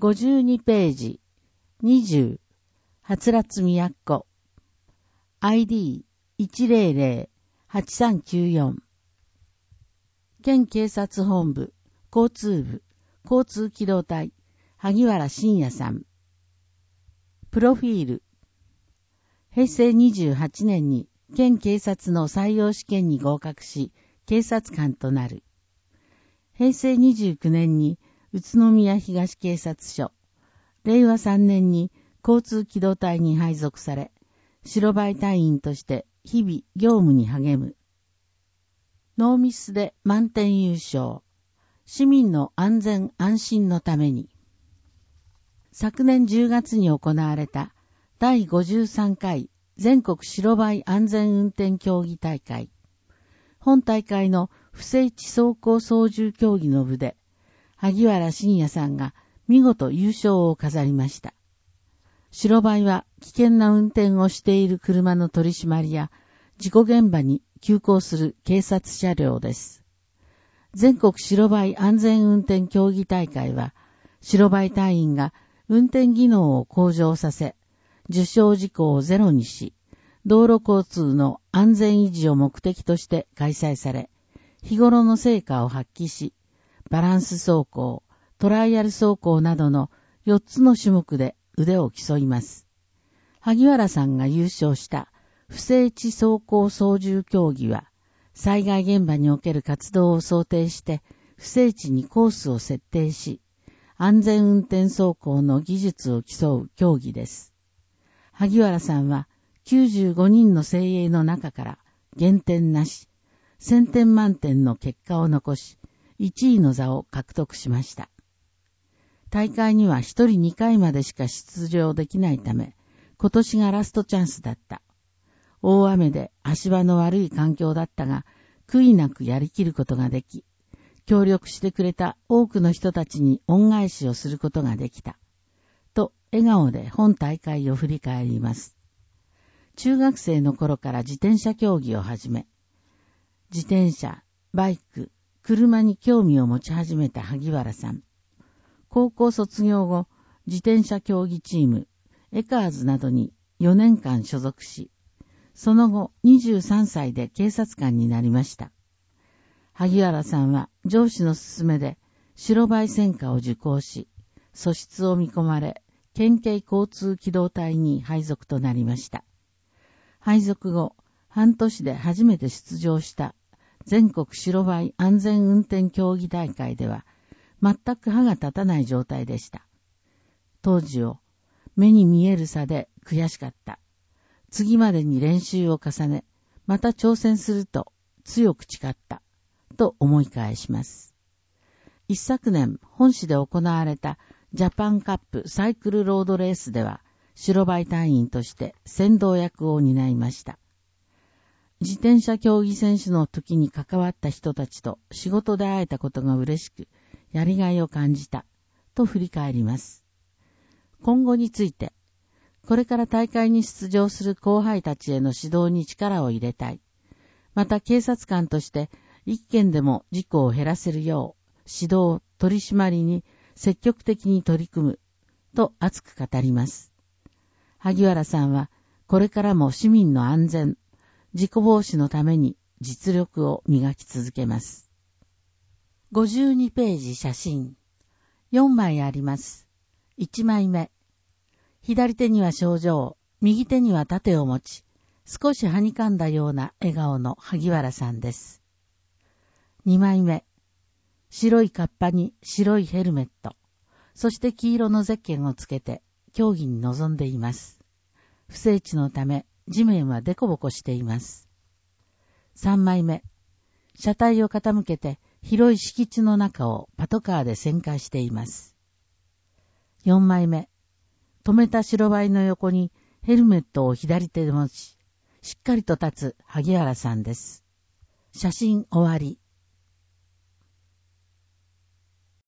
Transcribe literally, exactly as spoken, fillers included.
ごじゅうにページ、にじゅう、はつらつみやっこ、アイディーいちゼロゼロはちさんきゅうよん、県警察本部、交通部、交通機動隊、萩原信也さん。プロフィール。へいせいにじゅうはちねんに県警察の採用試験に合格し、警察官となる。へいせいにじゅうきゅうねんに宇都宮東警察署、れいわさんねんに交通機動隊に配属され、白バイ隊員として日々業務に励む。ノーミスで満点優勝。市民の安全安心のために。昨年じゅうがつに行われただいごじゅうさんかい全国白バイ安全運転競技大会。本大会の不整地走行操縦競技の部で、萩原信也さんが見事優勝を飾りました。白バイは危険な運転をしている車の取り締まりや事故現場に急行する警察車両です。全国白バイ安全運転競技大会は、白バイ隊員が運転技能を向上させ、受傷事故をゼロにし、道路交通の安全維持を目的として開催され、日頃の成果を発揮し、バランス走行、トライアル走行などのよっつの種目で腕を競います。萩原さんが優勝した不整地走行操縦競技は、災害現場における活動を想定して、不整地にコースを設定し、安全運転走行の技術を競う競技です。萩原さんはきゅうじゅうごにんの精鋭の中から減点なし、せんてん満点の結果を残し、いちいの座を獲得しました。大会にはひとりにかいまでしか出場できないため、今年がラストチャンスだった。大雨で足場の悪い環境だったが、悔いなくやりきることができ、協力してくれた多くの人たちに恩返しをすることができた。と、笑顔で本大会を振り返ります。中学生の頃から自転車競技を始め、自転車、バイク、車に興味を持ち始めた萩原さん。高校卒業後、自転車競技チーム、エカーズなどによねんかん所属し、その後にじゅうさんさいで警察官になりました。萩原さんは上司の勧めで白バイ専科を受講し、素質を見込まれ、県警交通機動隊に配属となりました。配属後、半年で初めて出場した全国白バイ安全運転競技大会では、全く歯が立たない状態でした。当時を目に見える差で悔しかった。次までに練習を重ね、また挑戦すると強く誓った、と思い返します。一昨年、本市で行われたジャパンカップサイクルロードレースでは、白バイ隊員として先導役を担いました。自転車競技選手の時に関わった人たちと仕事で会えたことが嬉しく、やりがいを感じた、と振り返ります。今後について、これから大会に出場する後輩たちへの指導に力を入れたい。また警察官として一件でも事故を減らせるよう指導、取り締まりに積極的に取り組むと熱く語ります。萩原さんはこれからも市民の安全、事故防止のために実力を磨き続けます。ごじゅうにページ写真。よんまいあります。いちまいめ。左手には賞状、右手には盾を持ち、少しはにかんだような笑顔の萩原さんです。にまいめ。白いカッパに白いヘルメット、そして黄色のゼッケンをつけて競技に臨んでいます。不整地のため地面はデコボコしています。さんまいめ。車体を傾けて広い敷地の中をパトカーで旋回しています。よんまいめ。止めた白バイの横にヘルメットを左手で持ち、しっかりと立つ萩原さんです。写真終わり。